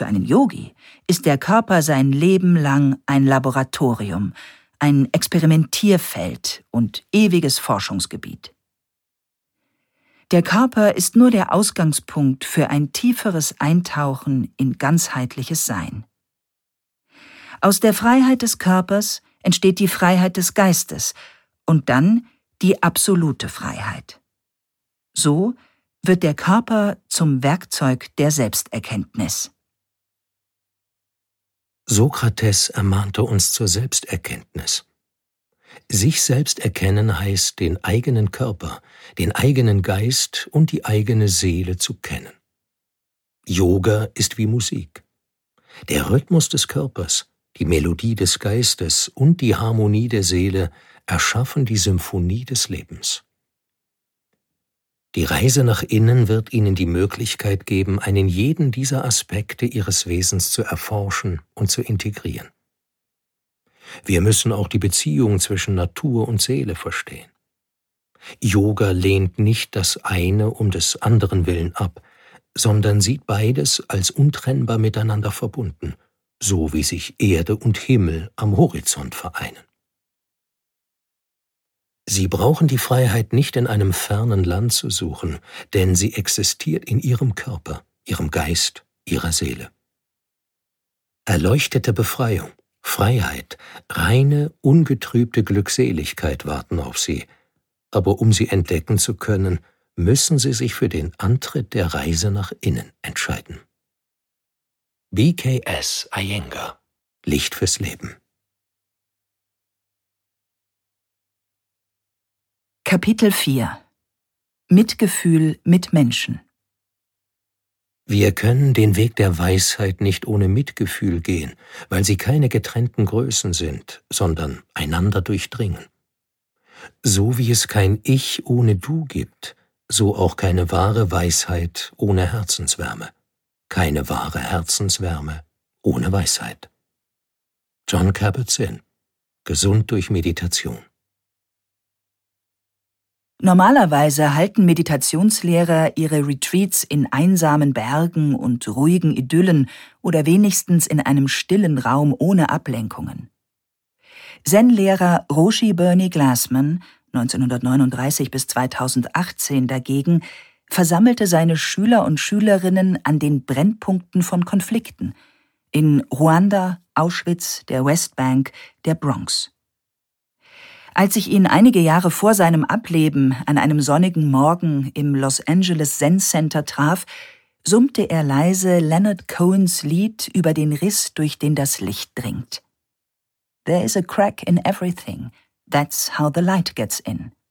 Für einen Yogi ist der Körper sein Leben lang ein Laboratorium, ein Experimentierfeld und ewiges Forschungsgebiet. Der Körper ist nur der Ausgangspunkt für ein tieferes Eintauchen in ganzheitliches Sein. Aus der Freiheit des Körpers entsteht die Freiheit des Geistes und dann die absolute Freiheit. So wird der Körper zum Werkzeug der Selbsterkenntnis. Sokrates ermahnte uns zur Selbsterkenntnis. Sich selbst erkennen heißt, den eigenen Körper, den eigenen Geist und die eigene Seele zu kennen. Yoga ist wie Musik. Der Rhythmus des Körpers, die Melodie des Geistes und die Harmonie der Seele erschaffen die Symphonie des Lebens. Die Reise nach innen wird Ihnen die Möglichkeit geben, einen jeden dieser Aspekte Ihres Wesens zu erforschen und zu integrieren. Wir müssen auch die Beziehung zwischen Natur und Seele verstehen. Yoga lehnt nicht das eine um des anderen willen ab, sondern sieht beides als untrennbar miteinander verbunden, so wie sich Erde und Himmel am Horizont vereinen. Sie brauchen die Freiheit nicht in einem fernen Land zu suchen, denn sie existiert in Ihrem Körper, Ihrem Geist, Ihrer Seele. Erleuchtete Befreiung, Freiheit, reine, ungetrübte Glückseligkeit warten auf Sie, aber um sie entdecken zu können, müssen Sie sich für den Antritt der Reise nach innen entscheiden. BKS Iyengar, Licht fürs Leben. Kapitel 4 – Mitgefühl mit Menschen. Wir können den Weg der Weisheit nicht ohne Mitgefühl gehen, weil sie keine getrennten Größen sind, sondern einander durchdringen. So wie es kein Ich ohne Du gibt, so auch keine wahre Weisheit ohne Herzenswärme, keine wahre Herzenswärme ohne Weisheit. Jon Kabat-Zinn, Gesund durch Meditation. Normalerweise halten Meditationslehrer ihre Retreats in einsamen Bergen und ruhigen Idyllen oder wenigstens in einem stillen Raum ohne Ablenkungen. Zen-Lehrer Roshi Bernie Glassman, 1939 bis 2018 dagegen, versammelte seine Schüler und Schülerinnen an den Brennpunkten von Konflikten in Ruanda, Auschwitz, der Westbank, der Bronx. Als ich ihn einige Jahre vor seinem Ableben an einem sonnigen Morgen im Los Angeles Zen Center traf, summte er leise Leonard Cohens Lied über den Riss, durch den das Licht dringt. There is a crack in everything, that's how the light gets in.